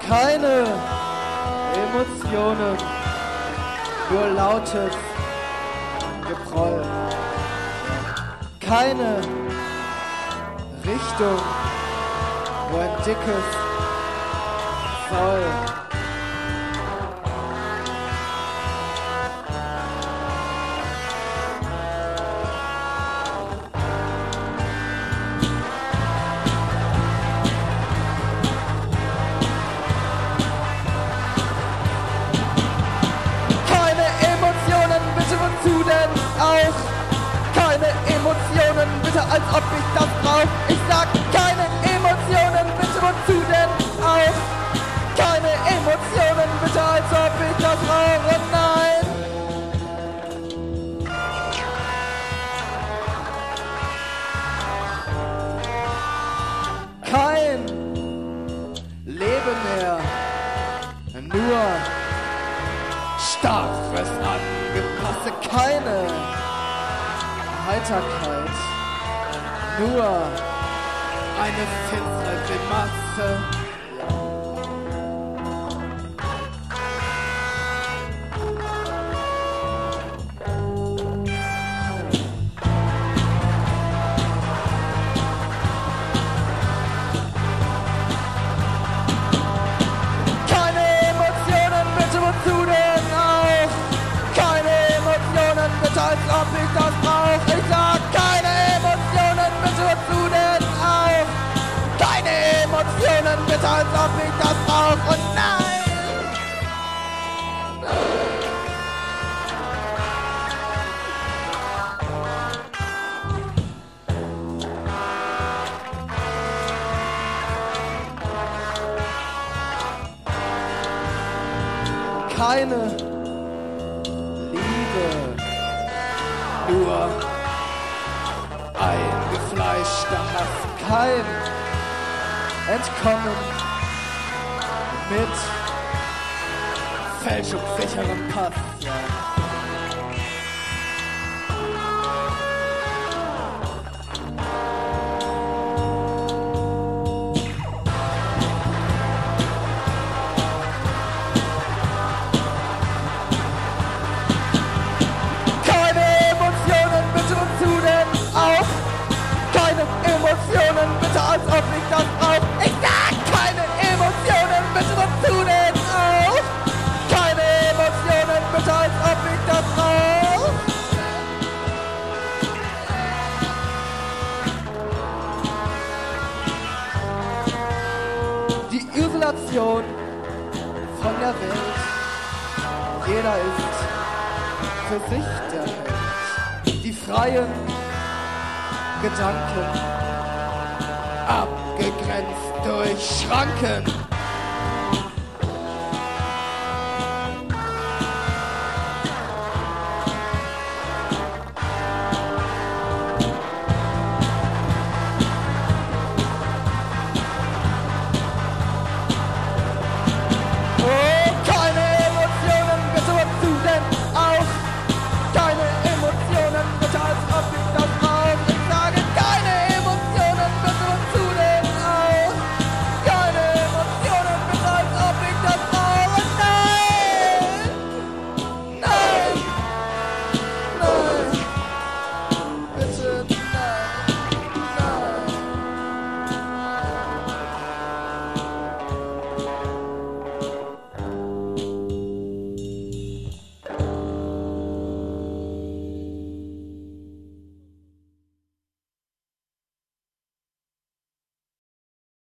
Keine Emotionen, nur lautes Gebrüll. Keine Richtung, nur ein dickes Soll. Wozu denn auch? Keine Emotionen, bitte, als ob ich das brauch. Ich sag keine Emotionen, bitte, wozu denn auch? Keine Emotionen, bitte, als ob ich das brauche. Nein! Kein Leben mehr, nur starres Angepasste, keine Heiterkeit, nur eine finstere Grimasse. Als ob ich das brauch. Ich sag keine Emotionen, bitte, wozu denn auch? Keine Emotionen, bitte, als ob ich das brauch. Und nein! Keine nur eingefleischter Hass, kein Entkommen mit fälschungssicherem Pass. Ja. Emotionen, bitte, als ob ich das brauch. Ich sag keine Emotionen, bitte, wozu denn auch? Keine Emotionen, bitte, als ob ich das brauch. Die Isolation von der Welt. Jeder ist für sich der Held. Die freien Gedanken, abgegrenzt durch Schranken.